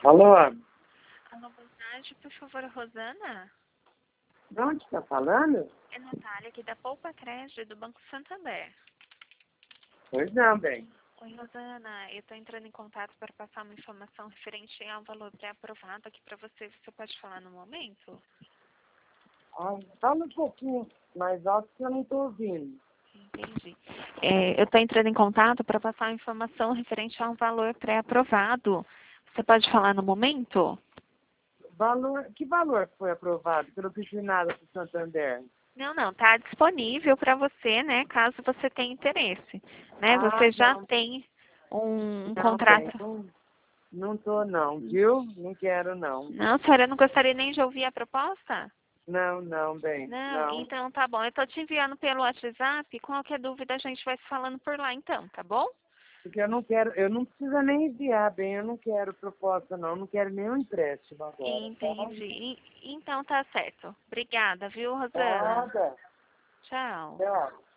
Alô? Alô, boa tarde, por favor, Rosana? De onde está falando? É Natália, aqui da Poupa Crédito, do Banco Santander. Pois não, bem. Oi, Rosana, eu estou entrando em contato para passar uma informação referente ao valor pré-aprovado aqui para você. Você pode falar no momento? Fala um pouquinho mais alto que eu não estou ouvindo. Entendi. Eu estou entrando em contato para passar uma informação referente ao valor pré-aprovado. Você pode falar no momento? Que valor foi aprovado? Que eu não pedi nada para o Santander. Não, está disponível para você, né, caso você tenha interesse. Né? Você já Não. tem um Não, bem. contrato. Não tô não, viu? Não quero não. Não, senhora, eu não gostaria nem de ouvir a proposta? Não, bem. Não, Não. então tá bom. Eu tô te enviando pelo WhatsApp. Qualquer dúvida a gente vai se falando por lá então, tá bom? Porque eu não quero, eu não preciso nem enviar, bem. Eu não quero proposta não. Eu não quero nenhum empréstimo agora, tá? Entendi. Então tá certo. Obrigada, viu, Rosana? Nada. Tchau. Tchau.